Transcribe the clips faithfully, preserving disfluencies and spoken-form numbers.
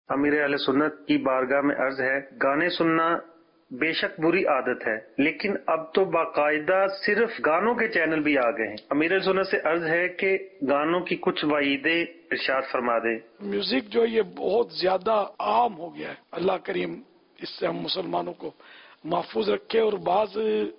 امیر اہل سنت کی بارگاہ میں عرض ہے، گانے سننا بے شک بری عادت ہے، لیکن اب تو باقاعدہ صرف گانوں کے چینل بھی آ گئے ہیں۔ امیر اہل سنت سے عرض ہے کہ گانوں کی کچھ وعیدیں ارشاد فرما دے۔ میوزک جو یہ بہت زیادہ عام ہو گیا ہے، اللہ کریم اس سے ہم مسلمانوں کو محفوظ رکھے، اور بعض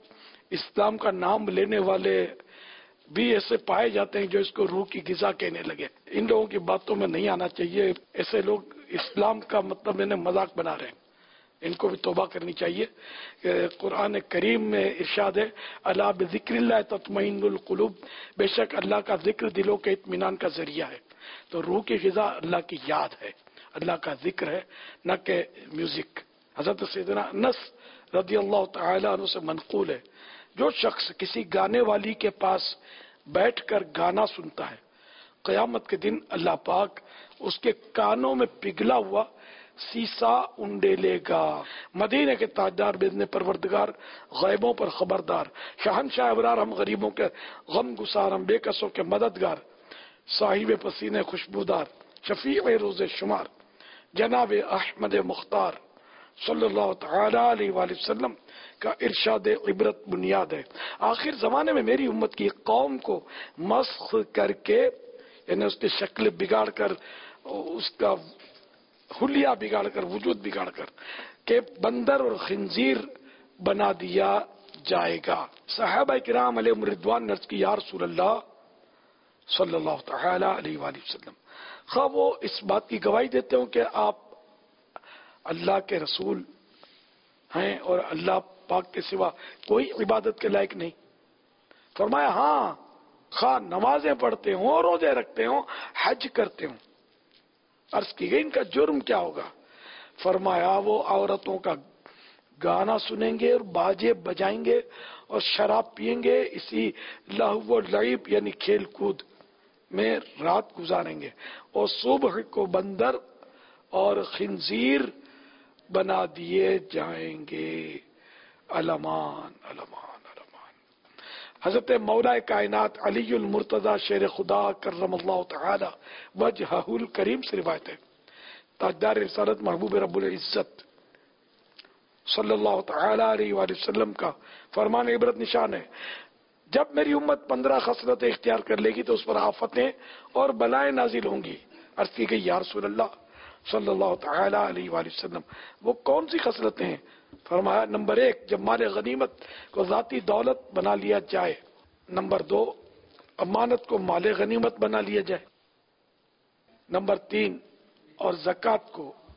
اسلام کا نام لینے والے بھی ایسے پائے جاتے ہیں جو اس کو روح کی غذا کہنے لگے۔ ان لوگوں کی باتوں میں نہیں آنا چاہیے، ایسے لوگ اسلام کا مطلب انہیں مذاق بنا رہے ہیں، ان کو بھی توبہ کرنی چاہیے۔ قرآن کریم میں ارشاد ہے، الا بذکر اللہ تطمئن القلوب، بے شک اللہ کا ذکر دلوں کے اطمینان کا ذریعہ ہے۔ تو روح کی غذا اللہ کی یاد ہے، اللہ کا ذکر ہے، نہ کہ میوزک۔ حضرت سیدنا انس رضی اللہ تعالی عنہ سے منقول ہے، جو شخص کسی گانے والی کے پاس بیٹھ کر گانا سنتا ہے، قیامت کے دن اللہ پاک اس کے کانوں میں پگھلا ہوا سیسا انڈیلے گا۔ مدینے کے تاجدار بزن پروردگار، غیبوں پر خبردار، شہنشاہ ابرار، ہم غریبوں کے غم گسار، ہم بے کسوں کے مددگار، صاحب پسینے خوشبودار، شفیع روز شمار، جناب احمد مختار صلی اللہ تعالی علیہ وآلہ وسلم کا ارشاد عبرت بنیاد ہے۔ آخر زمانے میں میری امت کی قوم کو مسخ کر کے، یعنی اس کی شکل بگاڑ کر، اس کا حلیہ بگاڑ کر، وجود بگاڑ کر کہ بندر اور خنزیر بنا دیا جائے گا۔ صحابہ کرام علیہم رضوان نے عرض کی، یا رسول اللہ صلی اللہ تعالی علیہ وآلہ وسلم، خواہ وہ اس بات کی گواہی دیتے ہوں کہ آپ اللہ کے رسول ہیں اور اللہ پاک کے سوا کوئی عبادت کے لائق نہیں؟ فرمایا ہاں، خواہ نمازیں پڑھتے ہوں، روزے رکھتے ہوں، حج کرتے ہوں۔ عرض کی گئی ان کا جرم کیا ہوگا؟ فرمایا وہ عورتوں کا گانا سنیں گے اور باجے بجائیں گے اور شراب پیئیں گے، اسی لہو و لعب یعنی کھیل کود میں رات گزاریں گے، اور صبح کو بندر اور خنزیر بنا دیے جائیں گے۔ علمان علمان علمان۔ حضرت مولا کائنات علی المرتضی شیر خدا کرم اللہ تعالی وجہہ الکریم سے روایت ہے، تاجدار رسالت محبوب رب العزت صلی اللہ تعالی علیہ وآلہ وسلم کا فرمان عبرت نشان ہے، جب میری امت پندرہ خصلتیں اختیار کر لے گی تو اس پر آفتیں اور بلائیں نازل ہوں گی۔ عرض کی گئی، یا رسول اللہ صلی اللہ تعالی علیہ وآلہ وسلم وہ کون سی خصلتیں ہیں؟ فرمایا نمبر ایک، جب مال غنیمت کو ذاتی دولت بنا لیا جائے۔ نمبر دو، امانت کو مال غنیمت بنا لیا جائے۔ نمبر تین، اور زکوٰۃ کو